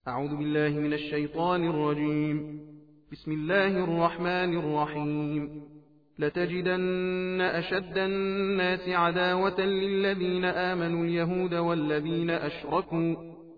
أعوذ بالله من الشيطان الرجيم. بسم الله الرحمن الرحيم. لتجدن أشد الناس عداوة للذين آمنوا اليهود والذين أشركوا،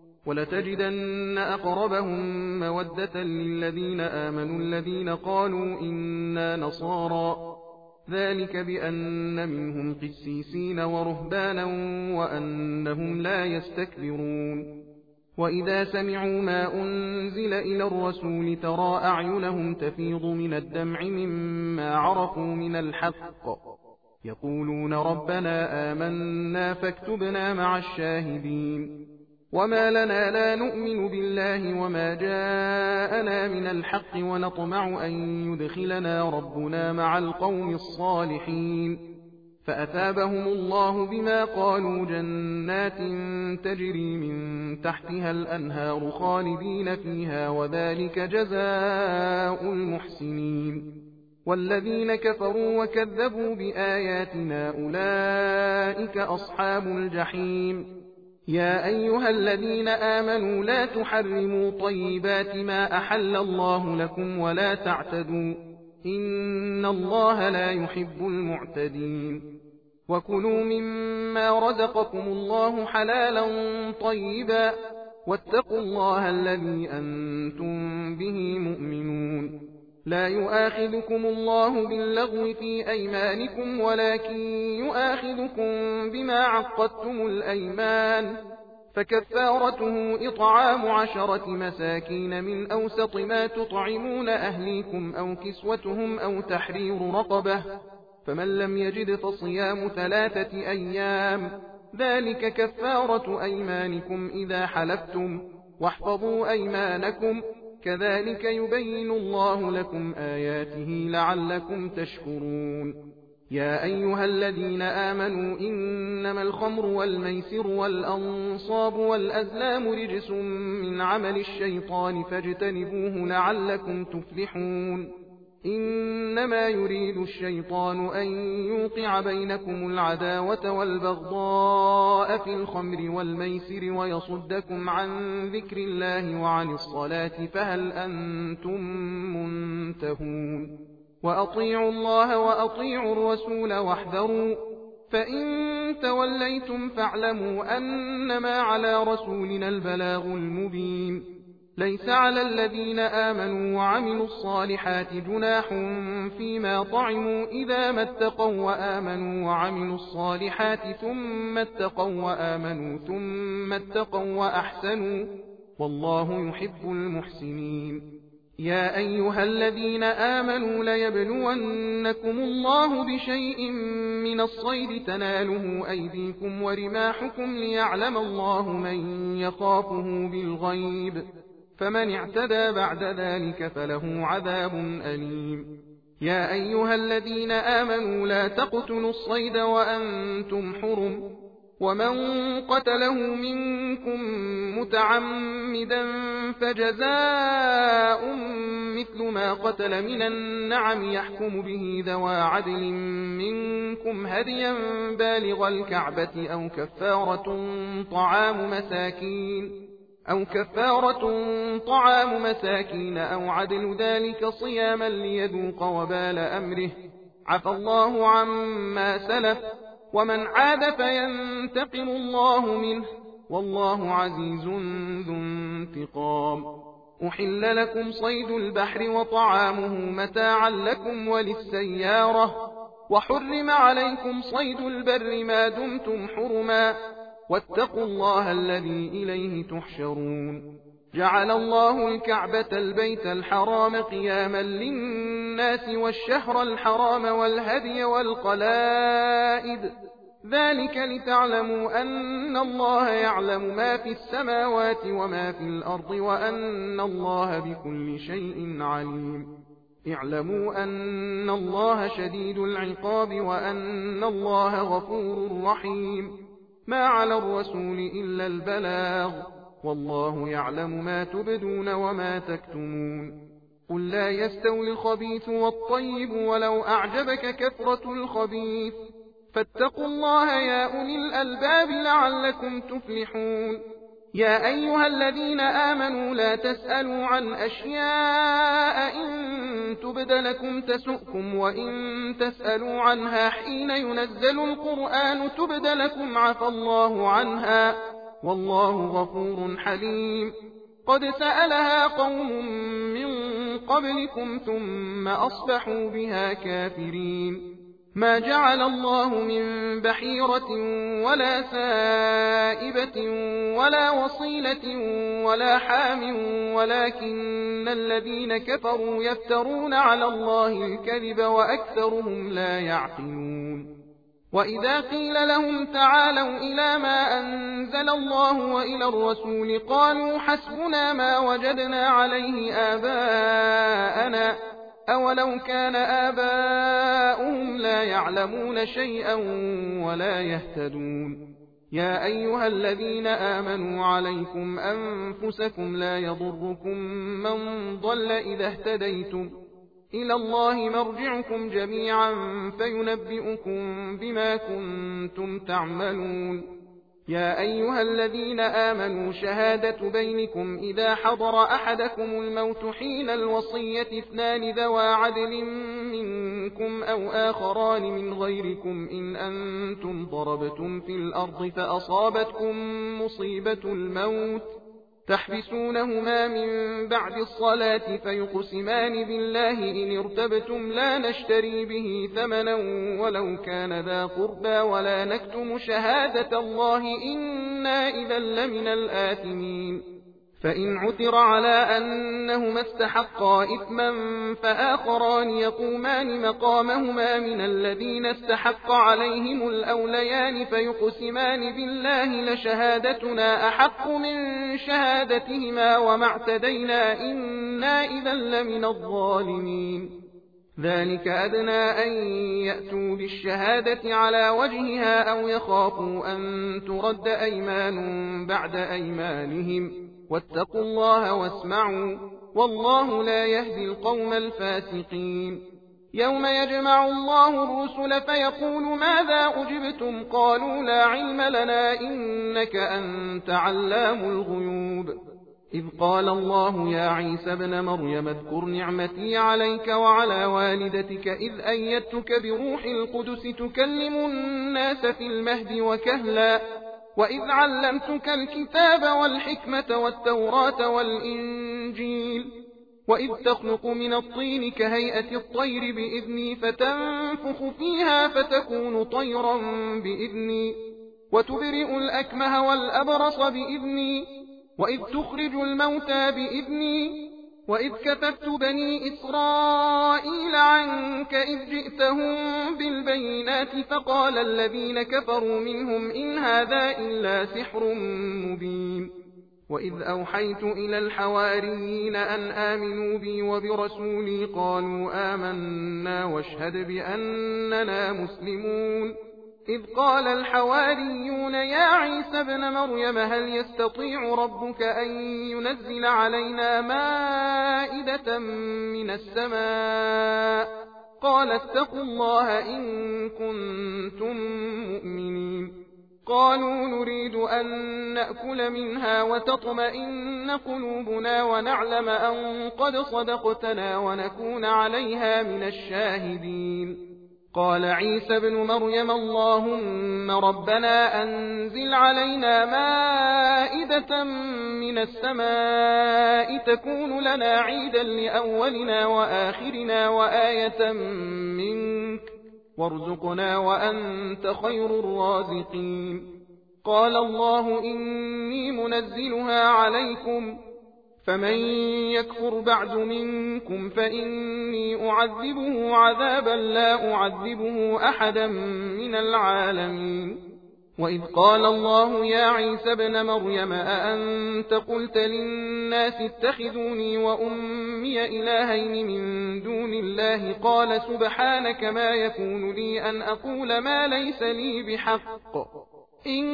ولتجدن أقربهم مودة للذين آمنوا الذين قالوا إنا نصارى، ذلك بأن منهم قسيسين ورهبانا وأنهم لا يستكبرون. وإذا سمعوا ما أنزل إلى الرسول ترى أعينهم تفيض من الدمع مما عرفوا من الحق، يقولون ربنا آمنا فاكتبنا مع الشاهدين. وما لنا لا نؤمن بالله وما جاءنا من الحق ونطمع أن يدخلنا ربنا مع القوم الصالحين، فأثابهم الله بما قالوا جنات تجري من تحتها الأنهار خالدين فيها، وذلك جزاء المحسنين. والذين كفروا وكذبوا بآياتنا أولئك أصحاب الجحيم. يا أيها الذين آمنوا لا تحرموا طيبات ما أحل الله لكم ولا تعتدوا، إن الله لا يحب المعتدين. وكلوا مما رزقكم الله حلالا طيبا، واتقوا الله الذي أنتم به مؤمنون. لا يؤاخذكم الله باللغو في أيمانكم، ولكن يؤاخذكم بما عقدتم الأيمان، فكفارته إطعام 10 مساكين من أوسط ما تطعمون أهليكم أو كسوتهم أو تحرير رقبة، فمن لم يجد فصيام 3 أيام، ذلك كفارة أيمانكم إذا حلفتم، واحفظوا أيمانكم، كذلك يبين الله لكم آياته لعلكم تشكرون. يا أيها الذين آمنوا إنما الخمر والميسر والأنصاب والأزلام رجس من عمل الشيطان فاجتنبوه لعلكم تفلحون. إنما يريد الشيطان أن يوقع بينكم العداوة والبغضاء في الخمر والميسر ويصدكم عن ذكر الله وعن الصلاة، فهل أنتم منتهون؟ وأطيعوا الله وأطيعوا الرسول واحذروا، فإن توليتم فاعلموا أنما على رسولنا البلاغ المبين. ليس على الذين آمنوا وعملوا الصالحات جناح فيما طعموا إذا ما اتقوا وآمنوا وعملوا الصالحات ثم اتقوا وآمنوا ثم اتقوا وأحسنوا، والله يحب المحسنين. يا أيها الذين آمنوا ليبلونكم الله بشيء من الصيد تناله أيديكم ورماحكم ليعلم الله من يخافه بالغيب، فمن اعتدى بعد ذلك فله عذاب أليم. يا أيها الذين آمنوا لا تقتلوا الصيد وأنتم حرم، ومن قتله منكم متعمدا فجزاء مثل ما قتل من النعم يحكم به ذوى عدل منكم هديا بالغ الكعبة أو كفارة طعام مساكين أو عدل ذلك صياما ليذوق وبال أمره، عفى الله عما سلف، ومن عاد فينتقم الله منه، والله عزيز ذو انتقام. أحل لكم صيد البحر وطعامه متاعا لكم وللسيارة، وحرم عليكم صيد البر ما دمتم حرما، واتقوا الله الذي إليه تحشرون. جعل الله الكعبة البيت الحرام قياما للناس والشهر الحرام والهدي والقلائد، ذلك لتعلموا أن الله يعلم ما في السماوات وما في الأرض وأن الله بكل شيء عليم. اعلموا أن الله شديد العقاب وأن الله غفور رحيم. ما على الرسول إلا البلاغ، والله يعلم ما تبدون وما تكتمون. قل لا يستوي الخبيث والطيب ولو أعجبك كثرة الخبيث، فاتقوا الله يا أولي الألباب لعلكم تفلحون. يا أيها الذين آمنوا لا تسألوا عن أشياء إن تبد لكم تسؤكم وإن تسألوا عنها حين ينزل القرآن تبد لكم عفى الله عنها والله غفور حليم. قد سألها قوم من قبلكم ثم أصبحوا بها كافرين. ما جعل الله من بحيرة ولا سائبة ولا وصيلة ولا حام ولكن الذين كفروا يفترون على الله الكذب وأكثرهم لا يعقلون. وإذا قيل لهم تعالوا إلى ما أنزل الله وإلى الرسول قالوا حسبنا ما وجدنا عليه آباءنا أولو كان آباؤهم لا يعلمون شيئا ولا يهتدون. يا أيها الذين آمنوا عليكم أنفسكم لا يضركم من ضل إذا اهتديتم إلى الله مرجعكم جميعا فينبئكم بما كنتم تعملون. يا أيها الذين آمنوا شهادة بينكم إذا حضر أحدكم الموت حين الوصية اثنان ذوى عدل منكم أو آخران من غيركم إن أنتم ضربتم في الأرض فأصابتكم مصيبة الموت تحبسونهما من بعد الصلاة فيقسمان بالله إن ارتبتم لا نشتري به ثمنا ولو كان ذا قربى ولا نكتم شهادة الله إنا إذا لمن الآثمين. فإن عثر على أنهما استحقا إثما فآخران يقومان مقامهما من الذين استحق عليهم الأوليان فيقسمان بالله لشهادتنا أحق من شهادتهما وما اعتدينا إنا إذا لمن الظالمين. ذلك أدنى أن يأتوا بالشهادة على وجهها أو يخافوا أن ترد أيمان بعد أيمانهم واتقوا الله واسمعوا والله لا يهدي القوم الفاسقين. يوم يجمع الله الرسل فيقول ماذا أجبتم قالوا لا علم لنا إنك أنت علام الغيوب. إذ قال الله يا عيسى ابن مريم اذكر نعمتي عليك وعلى والدتك إذ أيدتك بروح القدس تكلم الناس في المهد وكهلا وإذ علمتك الكتاب والحكمة والتوراة والإنجيل وإذ تخلق من الطين كهيئة الطير بإذني فتنفخ فيها فتكون طيرا بإذني وتبرئ الأكمه والأبرص بإذني وإذ تخرج الموتى بإذني وإذ كففت بني إسرائيل عنك إذ جئتهم بالبينات فقال الذين كفروا منهم إن هذا إلا سحر مبين. وإذ أوحيت إلى الحواريين أن آمنوا بي وبرسولي قالوا آمنا واشهد بأننا مسلمون. إذ قال الحواريون يا عيسى ابن مريم هل يستطيع ربك أن ينزل علينا مائدة من السماء قال اتقوا الله إن كنتم مؤمنين. قالوا نريد أن نأكل منها وتطمئن قلوبنا ونعلم أن قد صدقتنا ونكون عليها من الشاهدين. قال عيسى ابن مريم اللهم ربنا أنزل علينا مائدة من السماء تكون لنا عيدا لأولنا وآخرنا وآية منك وارزقنا وأنت خير الرازقين. قال الله إني منزلها عليكم فمن يكفر بعد منكم فإني أعذبه عذابا لا أعذبه أحدا من العالمين. وإذ قال الله يا عيسى ابن مريم أأنت قلت للناس اتخذوني وأمي إلهين من دون الله قال سبحانك ما يكون لي أن أقول ما ليس لي بحق إن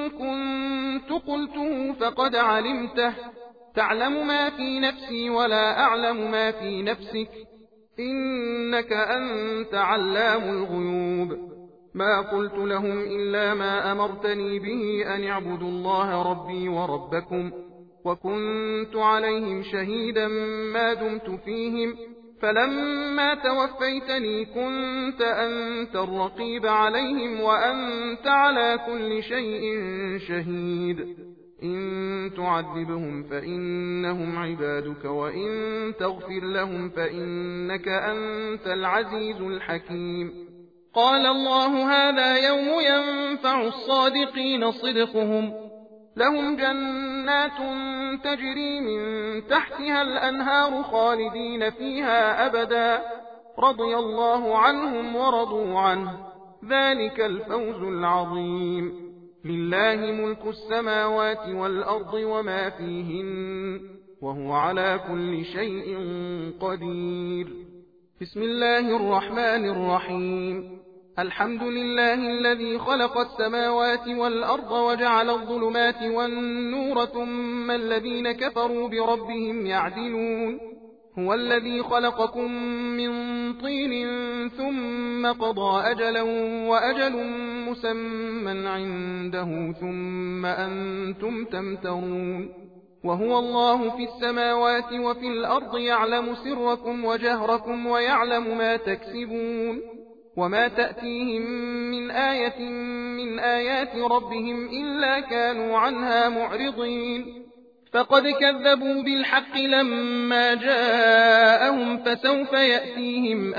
كنت قلته فقد علمته تعلم ما في نفسي ولا أعلم ما في نفسك إنك أنت علام الغيوب. ما قلت لهم إلا ما أمرتني به أن اعبدوا الله ربي وربكم، وكنت عليهم شهيدا ما دمت فيهم، فلما توفيتني كنت أنت الرقيب عليهم وأنت على كل شيء شهيد. إن تعذبهم فإنهم عبادك، وإن تغفر لهم فإنك أنت العزيز الحكيم. قال الله هذا يوم ينفع الصادقين صدقهم، لهم جنات تجري من تحتها الأنهار خالدين فيها أبدا، رضي الله عنهم ورضوا عنه، ذلك الفوز العظيم. لله ملك السماوات والأرض وما فيهن، وهو على كل شيء قدير. بسم الله الرحمن الرحيم. الحمد لله الذي خلق السماوات والأرض وجعل الظلمات والنور ثم الذين كفروا بربهم يعدلون. هو الذي خلقكم من طين ثم قضى أجلا وأجل مسمى عنده ثم أنتم تمترون. وهو الله في السماوات وفي الأرض يعلم سركم وجهركم ويعلم ما تكسبون، وما تأتيهم من آية من آيات ربهم إلا كانوا عنها معرضين. فقد كذبوا بالحق لما جاءهم، فسوف يأتيهم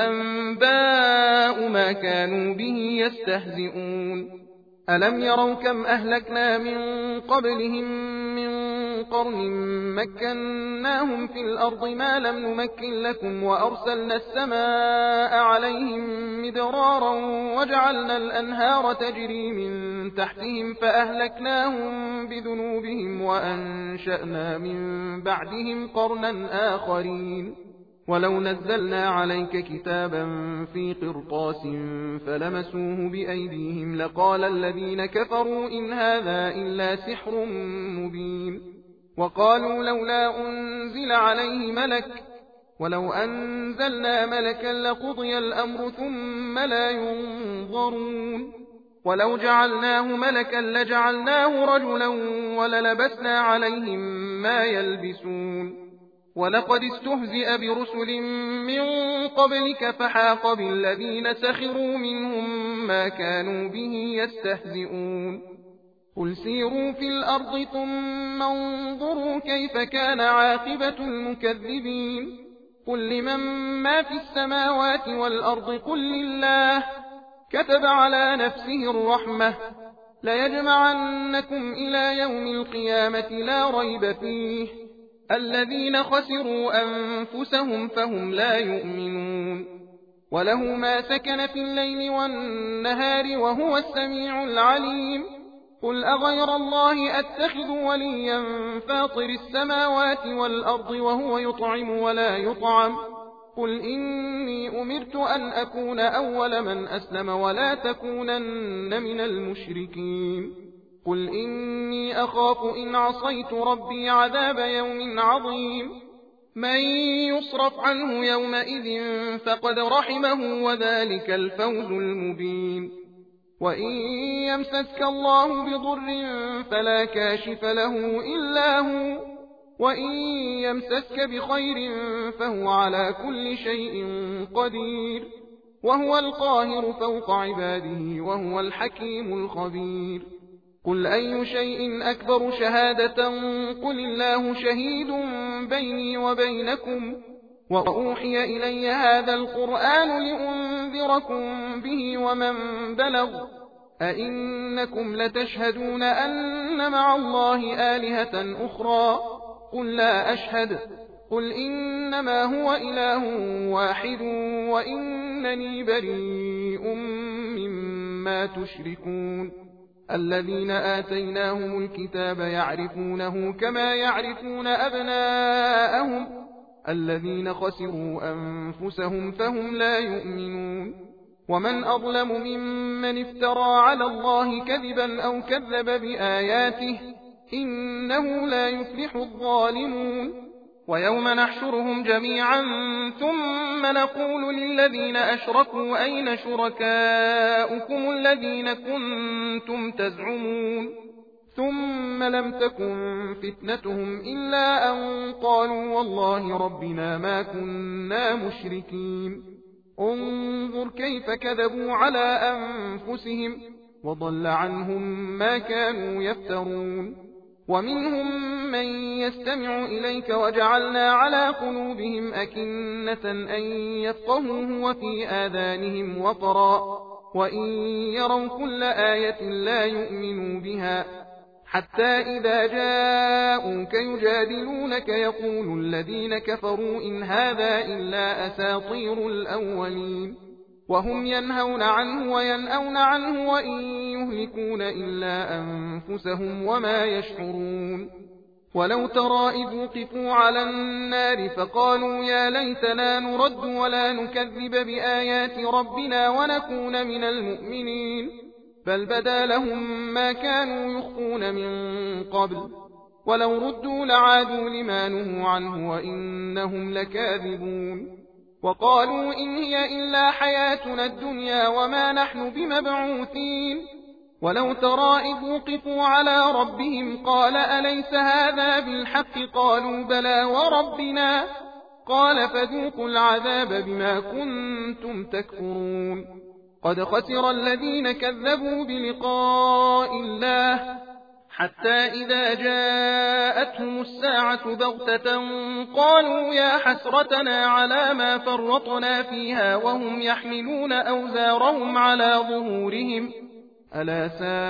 أنباء ما كانوا به يستهزئون. ألم يروا كم أهلكنا من قبلهم من قرن مكناهم في الأرض ما لم نمكن لكم، وأرسلنا السماء عليهم مدرارا وجعلنا الأنهار تجري من تحتهم فأهلكناهم بذنوبهم وأنشأنا من بعدهم قرنا آخرين. ولو نزلنا عليك كتابا في قرطاس فلمسوه بأيديهم لقال الذين كفروا إن هذا إلا سحر مبين. وقالوا لولا أنزل عليه ملك، ولو أنزلنا ملكا لقضي الأمر ثم لا ينظرون. ولو جعلناه ملكا لجعلناه رجلا وللبسنا عليهم ما يلبسون. ولقد استهزئ برسل من قبلك فحاق بالذين سخروا منهم ما كانوا به يستهزئون. قل سيروا في الأرض ثم انظروا كيف كان عاقبة المكذبين. قل لمن ما في السماوات والأرض قل لله، كتب على نفسه الرحمة، ليجمعنكم إلى يوم القيامة لا ريب فيه، الذين خسروا أنفسهم فهم لا يؤمنون. وله ما سكن في الليل والنهار وهو السميع العليم. قل أغير الله أتخذ وليا فاطر السماوات والأرض وهو يطعم ولا يطعم. قل إني أمرت أن أكون أول من أسلم ولا تكونن من المشركين. قل إني أخاف إن عصيت ربي عذاب يوم عظيم. من يصرف عنه يومئذ فقد رحمه وذلك الفوز المبين. وإن يمسسك الله بضر فلا كاشف له إلا هو، وإن يمسسك بخير فهو على كل شيء قدير، وهو القاهر فوق عباده وهو الحكيم الخبير. قل أي شيء أكبر شهادة قل الله شهيد بيني وبينكم، وأوحي إلي هذا القرآن لأنذركم به ومن بلغ. أئنكم لتشهدون أن مع الله آلهة أخرى؟ قل لا أشهد. قل إنما هو إله واحد وإنني بريء مما تشركون. الذين آتيناهم الكتاب يعرفونه كما يعرفون أبناءهم، الذين خسروا أنفسهم فهم لا يؤمنون. ومن أظلم ممن افترى على الله كذبا أو كذب بآياته، إنه لا يفلح الظالمون. ويوم نحشرهم جميعا ثم نقول للذين أشركوا أين شركاؤكم الذين كنتم تزعمون ثم لم تكن فتنتهم إلا أن قالوا والله ربنا ما كنا مشركين انظر كيف كذبوا على أنفسهم وضل عنهم ما كانوا يفترون ومنهم من يستمع إليك وجعلنا على قلوبهم أكنة أن يفقهوه وفي آذانهم وقرا وإن يروا كل آية لا يؤمنوا بها حتى إذا جاءوك يجادلونك يقول الذين كفروا إن هذا إلا أساطير الأولين وهم ينهون عنه وينأون عنه وإن يهلكون إلا أنفسهم وما يشعرون ولو ترى إذ وقفوا على النار فقالوا يا ليتنا نرد ولا نكذب بآيات ربنا ونكون من المؤمنين بل بدا لهم ما كانوا يخفون من قبل ولو ردوا لعادوا لما نهوا عنه وإنهم لكاذبون وقالوا إن هي إلا حياتنا الدنيا وما نحن بمبعوثين ولو ترى إذ وقفوا على ربهم قال أليس هذا بالحق قالوا بلى وربنا قال فذوقوا العذاب بما كنتم تكفرون قد خسر الذين كذبوا بلقاء الله حتى إذا جاءتهم الساعة بغتة قالوا يا حسرتنا على ما فرطنا فيها وهم يحملون أوزارهم على ظهورهم ألا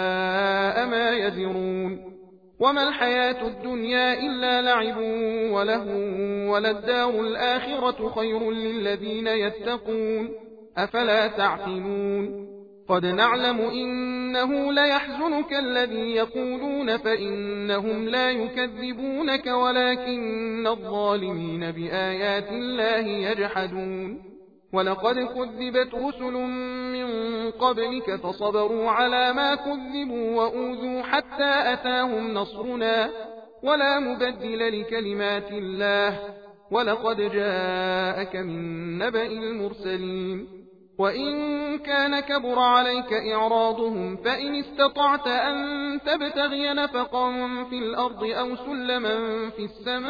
ساء ما يزرون وما الحياة الدنيا إلا لعب وله وللدار الآخرة خير للذين يتقون أفلا تعقلون قد نعلم إنه ليحزنك الذي يقولون فإنهم لا يكذبونك ولكن الظالمين بآيات الله يجحدون ولقد كذبت رسل من قبلك فصبروا على ما كذبوا وأوذوا حتى أتاهم نصرنا ولا مبدل لكلمات الله ولقد جاءك من نبأ المرسلين وإن كان كبر عليك إعراضهم فإن استطعت أن تبتغي نفقا في الأرض أو سلما في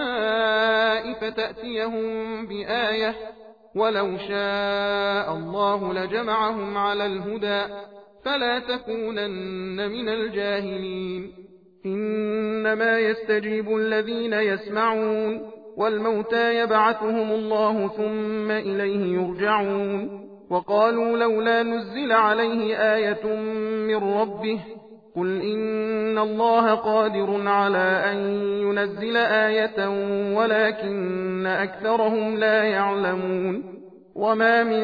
السماء فتأتيهم بآية ولو شاء الله لجمعهم على الهدى فلا تكونن من الجاهلين إنما يستجيب الذين يسمعون والموتى يبعثهم الله ثم إليه يرجعون وقالوا لولا نزل عليه آية من ربه قل إن الله قادر على أن ينزل آية ولكن أكثرهم لا يعلمون وما من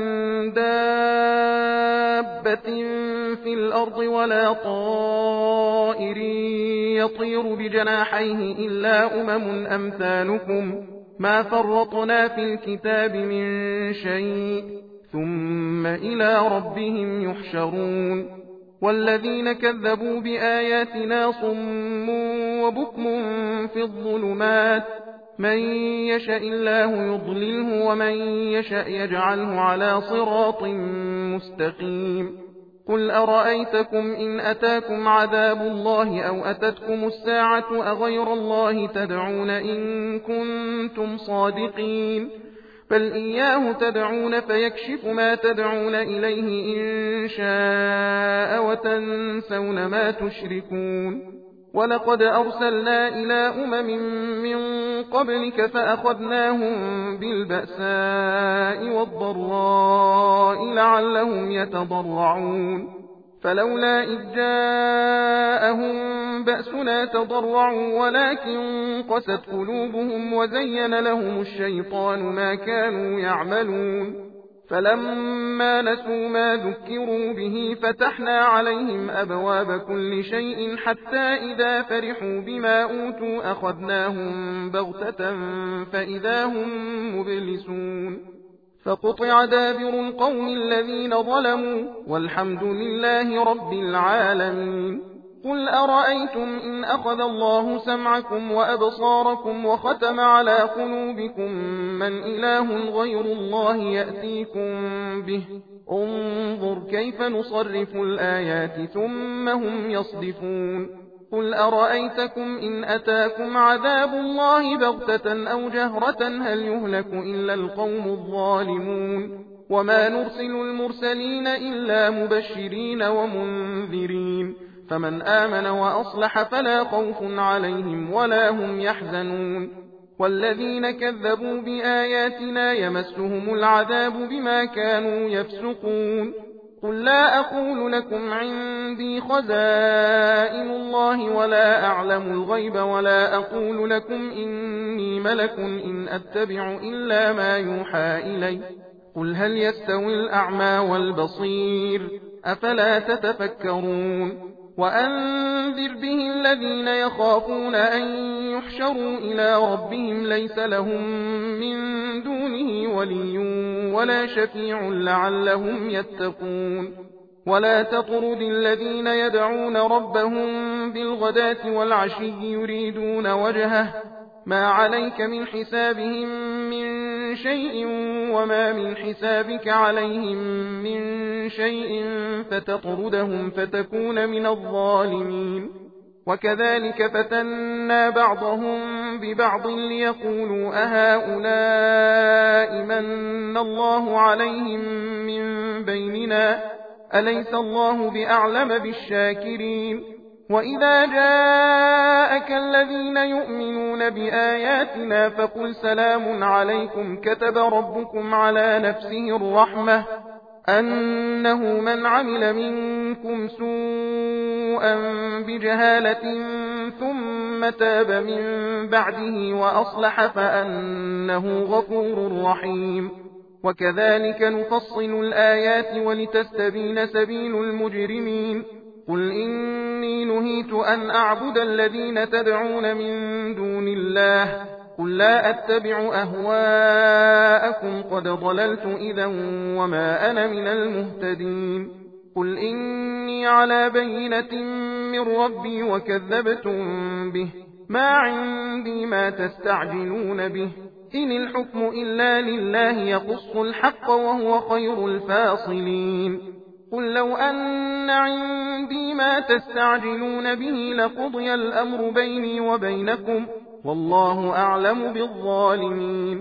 دابة في الأرض ولا طائر يطير بجناحيه إلا أمثالكم ما فرطنا في الكتاب من شيء ثم إلى ربهم يحشرون والذين كذبوا بآياتنا صم وبكم في الظلمات من يشاء الله يضلله ومن يشاء يجعله على صراط مستقيم قل أرأيتكم إن أتاكم عذاب الله أو أتتكم الساعة أغير الله تدعون إن كنتم صادقين بل إياه تدعون فيكشف ما تدعون إليه إن شاء وتنسون ما تشركون ولقد أرسلنا إلى من قبلك فأخذناهم بالبأساء والضراء لعلهم يتضرعون فلولا إذ جاءهم بأسنا تضرعوا ولكن قست قلوبهم وزين لهم الشيطان ما كانوا يعملون فلما نسوا ما ذكروا به فتحنا عليهم أبواب كل شيء حتى إذا فرحوا بما أوتوا أخذناهم بغتة فإذا هم مبلسون فقطع دابر القوم الذين ظلموا والحمد لله رب العالمين قل أرأيتم إن أخذ الله سمعكم وأبصاركم وختم على قلوبكم من إله غير الله يأتيكم به انظر كيف نصرف الآيات ثم هم يصدفون قل أرأيتكم إن أتاكم عذاب الله بغتة أو جهرة هل يهلك إلا القوم الظالمون وما نرسل المرسلين إلا مبشرين ومنذرين فمن آمن وأصلح فلا خوف عليهم ولا هم يحزنون والذين كذبوا بآياتنا يمسهم العذاب بما كانوا يفسقون قل لا أقول لكم عندي خزائن الله ولا أعلم الغيب ولا أقول لكم إني ملك إن أتبع إلا ما يوحى إلي قل هل يستوي الأعمى والبصير أفلا تتفكرون وأنذر به الذين يخافون أن يحشروا إلى ربهم ليس لهم من دونه ولي ولا شفيع لعلهم يتقون ولا تطرد الذين يدعون ربهم بالغداة والعشي يريدون وجهه ما عليك من حسابهم من شيء وما من حسابك عليهم من شيء فتطردهم فتكون من الظالمين وكذلك فتنا بعضهم ببعض ليقولوا أهؤلاء من الله عليهم من بيننا أليس الله بأعلم بالشاكرين وإذا جاءك الذين يؤمنون بآياتنا فقل سلام عليكم كتب ربكم على نفسه الرحمة أنه من عمل منكم سوءا بجهالة ثم تاب من بعده وأصلح فأنه غفور رحيم وكذلك نفصل الآيات ولتستبين سبيل المجرمين قل إني نهيت أن أعبد الذين تدعون من دون الله قل لا أتبع أهواءكم قد ضللت إذا وما أنا من المهتدين قل إني على بينة من ربي وكذبتم به ما عندي ما تستعجلون به إن الحكم إلا لله يقص الحق وهو خير الفاصلين قل لو أن عندي ما تستعجلون به لقضي الأمر بيني وبينكم والله أعلم بالظالمين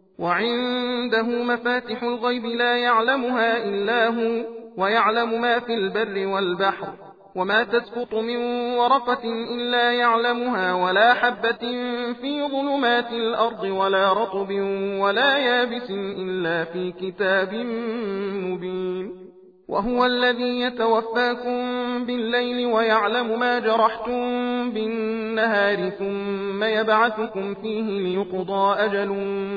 وعنده مفاتح الغيب لا يعلمها إلا هو ويعلم ما في البر والبحر وما تسقط من ورقة إلا يعلمها ولا حبة في ظلمات الأرض ولا رطب ولا يابس إلا في كتاب مبين وهو الذي يتوفاكم بالليل ويعلم ما جرحتم بالنهار ثم يبعثكم فيه ليقضى أجل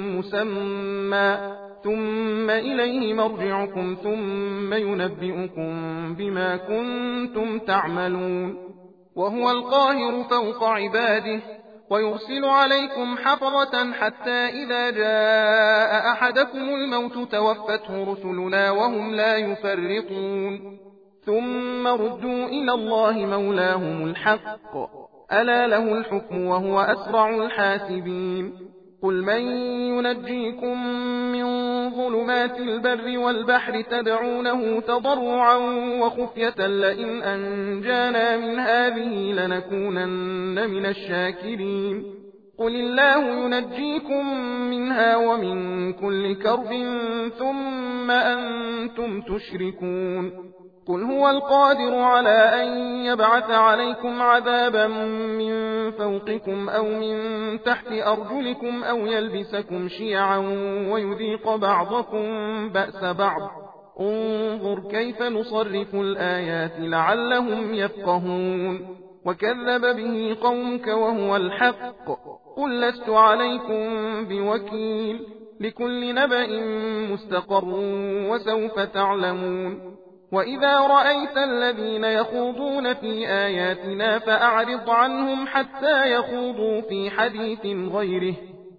مسمى ثم إليه مرجعكم ثم ينبئكم بما كنتم تعملون وهو القاهر فوق عباده ويرسل عليكم حفظة حتى إذا جاء أحدكم الموت توفته رسلنا وهم لا يفرطون ثم ردوا إلى الله مولاهم الحق ألا له الحكم وهو أسرع الحاسبين قل من ينجيكم من ظلمات البر والبحر تدعونه تضرعا وخفية لئن أنجانا من هذه لنكونن من الشاكرين قل الله ينجيكم منها ومن كل كرب ثم أنتم تشركون قل هو القادر على أن يبعث عليكم عذابا من فوقكم أو من تحت أرجلكم أو يلبسكم شيعا ويذيق بعضكم بأس بعض انظر كيف نصرف الآيات لعلهم يفقهون وكذب به قومك وهو الحق قل لست عليكم بوكيل لكل نبأ مستقر وسوف تعلمون وإذا رأيت الذين يخوضون في آياتنا فأعرض عنهم حتى يخوضوا في حديث غيره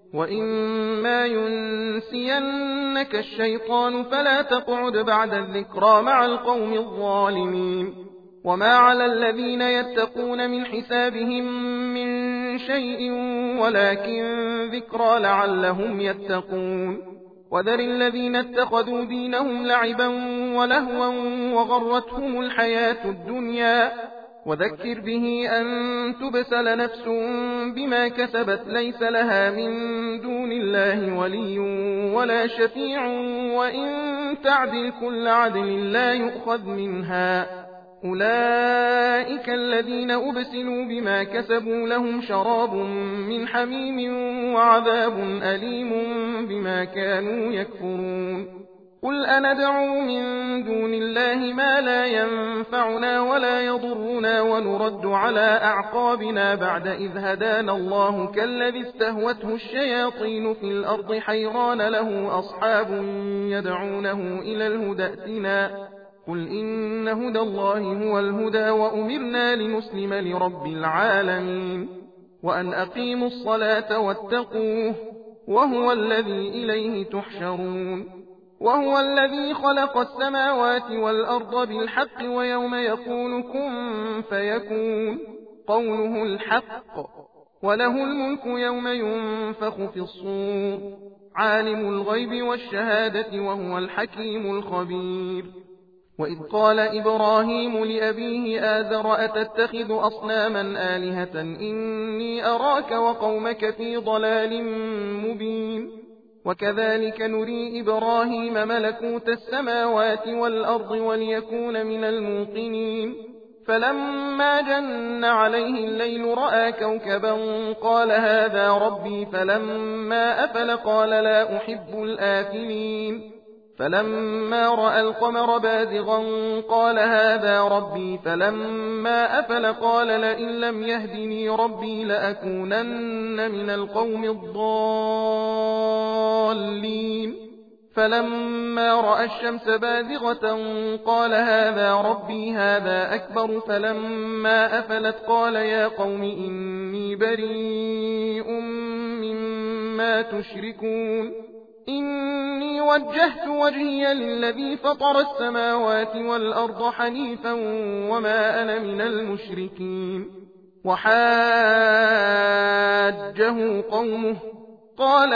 وإما ينسينك الشيطان فلا تقعد بعد الذكرى مع القوم الظالمين وما على الذين يتقون من حسابهم من شيء ولكن ذكرى لعلهم يتقون وذر الذين اتخذوا دينهم لعبا ولهوا وغرتهم الحياة الدنيا وذكر به أن تبسل نفس بما كسبت ليس لها من دون الله ولي ولا شفيع وإن تعدل كل عدل لا يؤخذ منها أولئك الذين أبسلوا بما كسبوا لهم شراب من حميم وعذاب أليم بما كانوا يكفرون قل أندعو من دون الله ما لا ينفعنا ولا يضرنا ونرد على أعقابنا بعد إذ هدانا الله كالذي استهوته الشياطين في الأرض حيران له أصحاب يدعونه إلى الهدى ائتنا قل إن هدى الله هو الهدى وأمرنا لنسلم لرب العالمين وأن أقيموا الصلاة واتقوه وهو الذي إليه تحشرون وهو الذي خلق السماوات والأرض بالحق ويوم يقول كن فيكون قوله الحق وله الملك يوم ينفخ في الصور عالم الغيب والشهادة وهو الحكيم الخبير وإذ قال إبراهيم لأبيه آزر أتتخذ أصناما آلهة إني أراك وقومك في ضلال مبين وكذلك نري إبراهيم ملكوت السماوات والأرض وليكون من الموقنين فلما جن عليه الليل رأى كوكبا قال هذا ربي فلما أفل قال لا أحب الآفلين فلما رأى القمر بازغا قال هذا ربي فلما أفل قال لئن لم يهدني ربي لأكونن من القوم الضالين فلما رأى الشمس بازغة قال هذا ربي هذا أكبر فلما أفلت قال يا قوم إني بريء مما تشركون إني وجهت وجهي للذي فطر السماوات والأرض حنيفا وما أنا من المشركين وحاجه قومه قال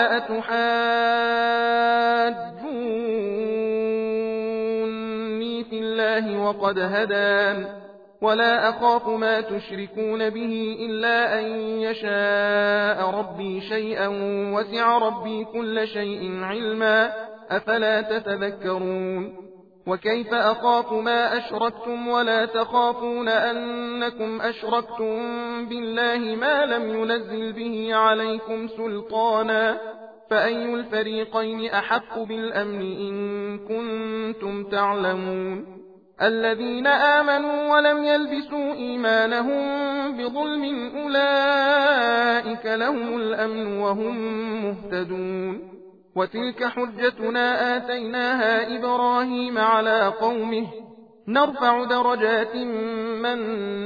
أتحاجوني في الله وقد هدان ولا أخاف ما تشركون به إلا أن يشاء ربي شيئا وسع ربي كل شيء علما أفلا تتذكرون وكيف أخاف ما أشركتم ولا تخافون أنكم أشركتم بالله ما لم ينزل به عليكم سلطانا فأي الفريقين أحق بالأمن إن كنتم تعلمون الذين آمنوا ولم يلبسوا إيمانهم بظلم أولئك لهم الأمن وهم مهتدون وتلك حجتنا آتيناها إبراهيم على قومه نرفع درجات من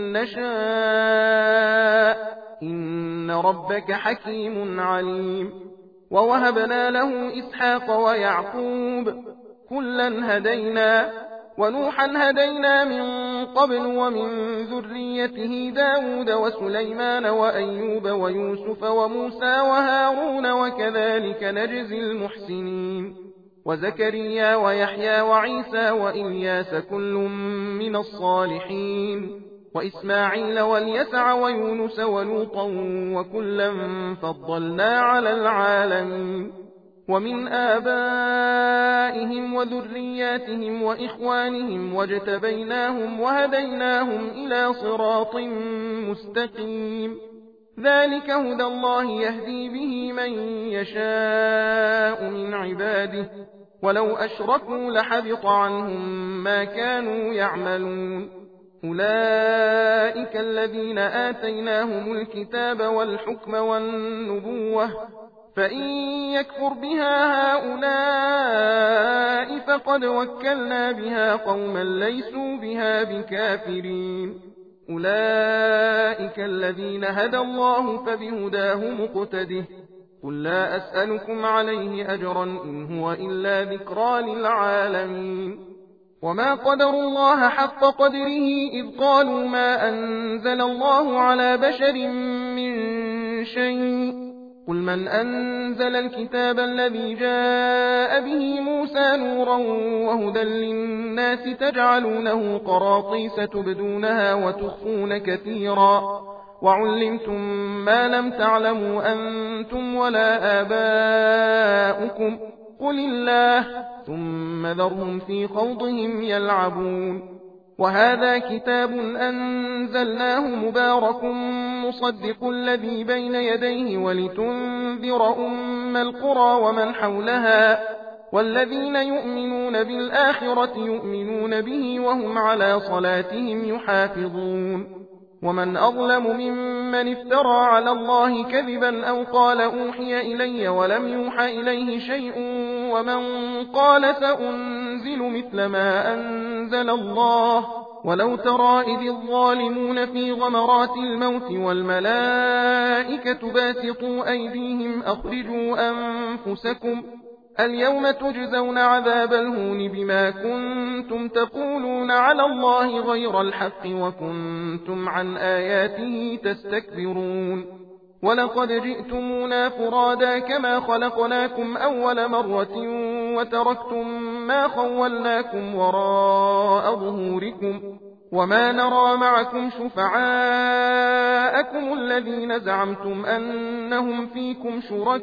نشاء إن ربك حكيم عليم ووهبنا له إسحاق ويعقوب كلا هدينا ونوحا هدينا من قبل ومن ذريته داود وسليمان وأيوب ويوسف وموسى وهارون وكذلك نجزي المحسنين وزكريا ويحيى وعيسى وإلياس كل من الصالحين وإسماعيل واليسع ويونس ولوطا وكلا فضلنا على العالمين ومن آبائهم وذرياتهم وإخوانهم واجتبيناهم وهديناهم إلى صراط مستقيم ذلك هدى الله يهدي به من يشاء من عباده ولو أشركوا لحبط عنهم ما كانوا يعملون أولئك الذين آتيناهم الكتاب والحكم والنبوة فإن يكفر بها هؤلاء فقد وكلنا بها قوما ليسوا بها بكافرين أولئك الذين هدى الله فبهداه مقتده قل لا أسألكم عليه أجرا إن هو إلا ذكرى للعالمين وما قدروا الله حق قدره إذ قالوا ما أنزل الله على بشر من شيء قل من أنزل الكتاب الذي جاء به موسى نورا وهدى للناس تجعلونه قراطيس تبدونها وتخفون كثيرا وعلمتم ما لم تعلموا أنتم ولا آباؤكم قل الله ثم ذرهم في خوضهم يلعبون وهذا كتاب أنزلناه مبارك مصدق الذي بين يديه ولتنذر أم القرى ومن حولها والذين يؤمنون بالآخرة يؤمنون به وهم على صلاتهم يحافظون ومن أظلم ممن افترى على الله كذبا أو قال أوحي إلي ولم يوحى إليه شيء ومن قال سأنزل مثل ما أنزل الله ولو ترى إذ الظالمون في غمرات الموت والملائكة باسطوا أيديهم أخرجوا أنفسكم اليوم تجزون عذاب الهون بما كنتم تقولون على الله غير الحق وكنتم عن آياته تستكبرون ولقد جئتمونا فرادا كما خلقناكم أول مرة وتركتم ما خولناكم وراء ظهوركم وما نرى معكم شفعاءكم الذين زعمتم أنهم فيكم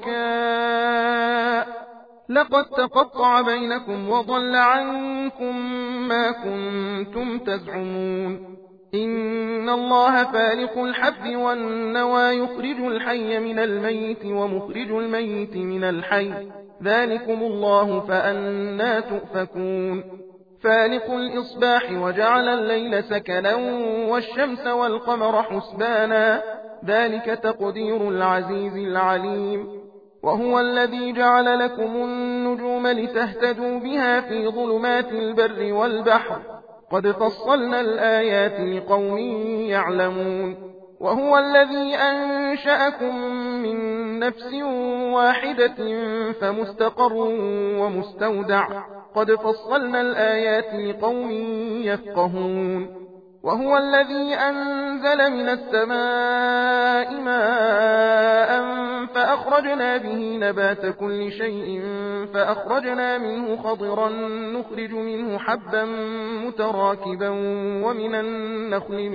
شركاء لقد تقطع بينكم وضل عنكم ما كنتم تزعمون إن الله فالق الحب والنوى يخرج الحي من الميت ومخرج الميت من الحي ذلكم الله فأنى تؤفكون فالق الإصباح وجعل الليل سكنا والشمس والقمر حسبانا ذلك تقدير العزيز العليم وهو الذي جعل لكم النجوم لتهتدوا بها في ظلمات البر والبحر قد فصلنا الآيات لقوم يعلمون وهو الذي أنشأكم من نفس واحدة فمستقر ومستودع قد فصلنا الآيات لقوم يفقهون وهو الذي أنزل من السماء ماء فأخرجنا به نبات كل شيء فأخرجنا منه خضرا نخرج منه حبا متراكبا ومن النخل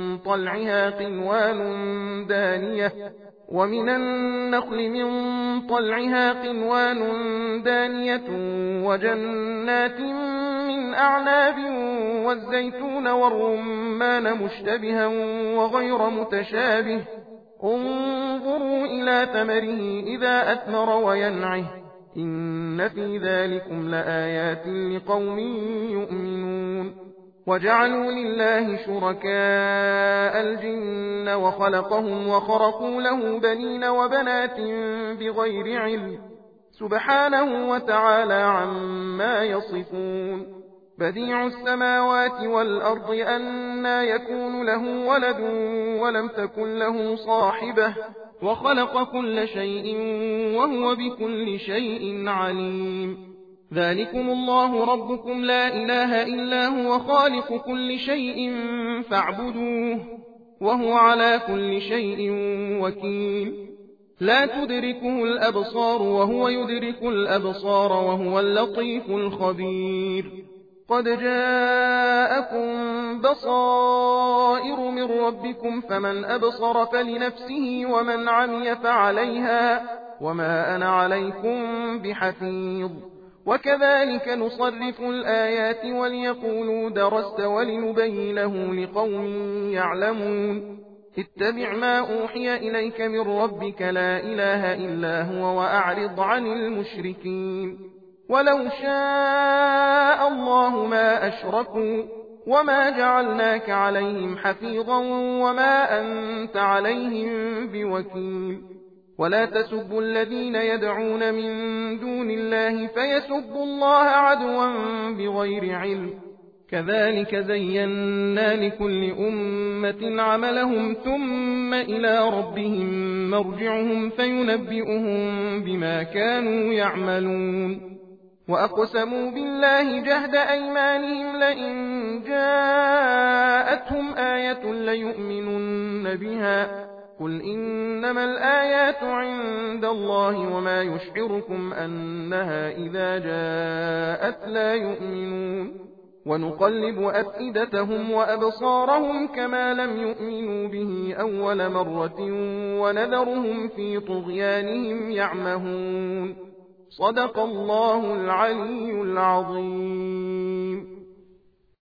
من طلعها قنوان دانية وجنات من أعناب والزيتون والرمان مشتبها وغير متشابه انظروا إلى ثمره إذا أثمر وينعه إن في ذلكم لآيات لقوم يؤمنون وجعلوا لله شركاء الجن وخلقهم وخرقوا له بنين وبنات بغير علم سبحانه وتعالى عما يصفون بديع السماوات والأرض أنى يكون له ولد ولم تكن له صاحبة وخلق كل شيء وهو بكل شيء عليم ذلكم الله ربكم لا إله إلا هو خالق كل شيء فاعبدوه وهو على كل شيء وكيل لا تدركه الأبصار وهو يدرك الأبصار وهو اللطيف الخبير قد جاءكم بصائر من ربكم فمن أبصر فلنفسه ومن عمي فعليها وما أنا عليكم بحفيظ وكذلك نصرف الآيات وليقولوا درست ولنبينه لقوم يعلمون اتبع ما أوحي إليك من ربك لا إله إلا هو وأعرض عن المشركين ولو شاء الله ما أشركوا وما جعلناك عليهم حفيظا وما أنت عليهم بوكيل ولا تسبوا الذين يدعون من دون الله فيسبوا الله عدوا بغير علم كذلك زينا لكل أمة عملهم ثم إلى ربهم مرجعهم فينبئهم بما كانوا يعملون وأقسموا بالله جهد أيمانهم لئن جاءتهم آية ليؤمنن بها قل إنما الآيات عند الله وما يشعركم أنها إذا جاءت لا يؤمنون ونقلب أفئدتهم وأبصارهم كما لم يؤمنوا به أول مرة ونذرهم في طغيانهم يعمهون صدق الله العلي العظيم.